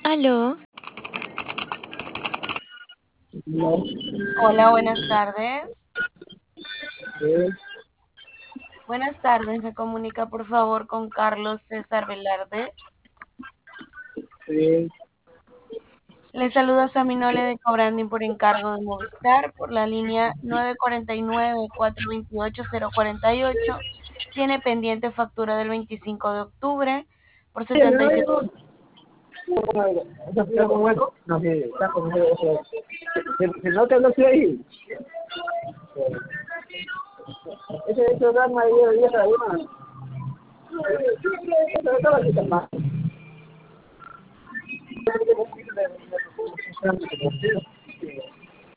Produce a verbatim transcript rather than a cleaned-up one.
Aló, No, Hola, buenas tardes. sí, Buenas tardes, me comunica por favor con Carlos César Velarde. sí, Le saluda Saminole de Cobranding por encargo de Movistar por la línea nueve cuatro nueve, cuatro dos ocho, cero cuatro ocho. Tiene pendiente factura del veinticinco de octubre por sí, me setenta y siete. oigo. ¿Está está con hueco? No, sí, está con hueco. Si, si no te lo sé ahí. Ese ese programa ahí de vieja una. Eso estaba aquí también.